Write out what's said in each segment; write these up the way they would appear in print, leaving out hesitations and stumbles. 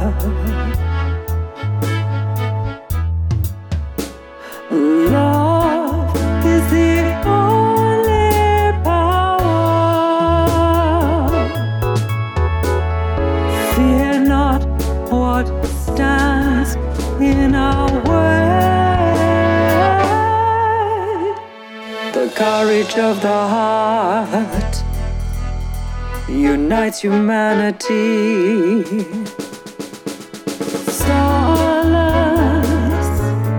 Love is the only power. Fear not what stands in our way. The courage of the heart unites humanity. Starless,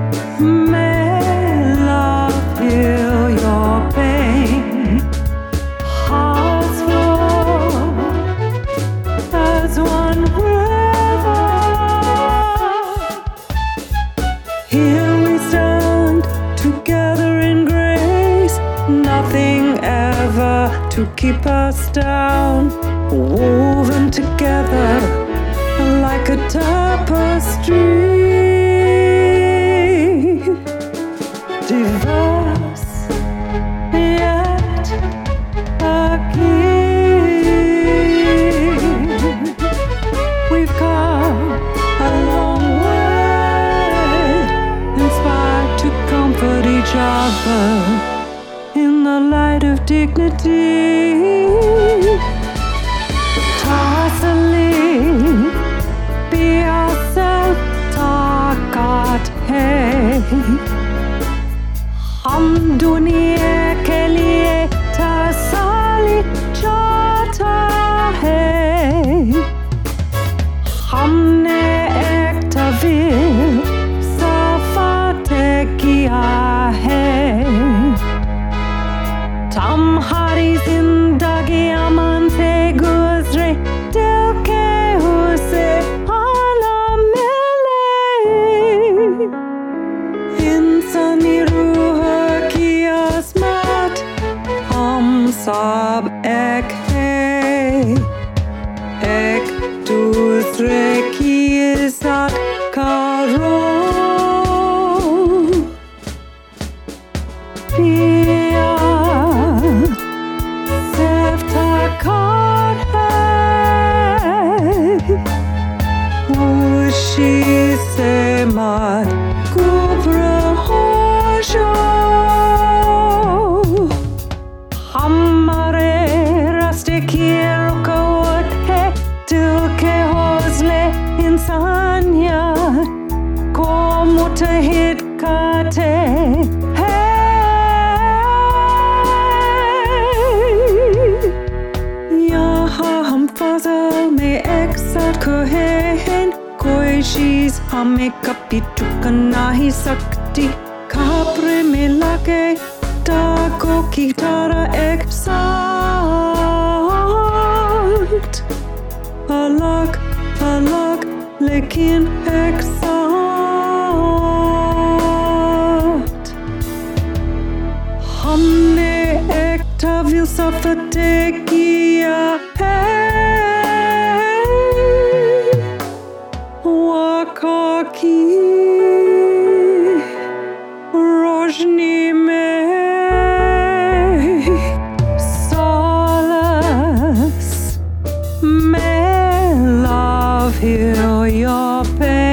may love heal your pain. Hearts flow as one river. Here we stand together in grace. Nothing ever to keep us down. Woven together like a tapestry. Diverse yet akin. We've come a long way, inspired to comfort each other in the light of dignity. Tossing, be yourself, ताकत है हम दुनिया के लिए तसल्ली चाहता है हमने एक तवील सफर तय किया है तुम्हारी जिंदगी अमन से गुजरे दिल के उसे आला मिले इंसानी रूह की आसमात हम सब एक हैं एक दूसरे की इज्जत करो खुशी से मत घबराओ हमारे रास्ते की रुकावट है दिल के हौसले इंसानियत को मुत्तहिद करते हैं यहाँ हम फजल में एक साथ खड़े हैं कोई चीज हमें कभी टूट नहीं सकती खबरें में लगे दागों की तरह एक साथ अलग अलग लेकिन एक साथ हमने एक तवील सफर तय किया है की रोशनी में solace may love heal your pain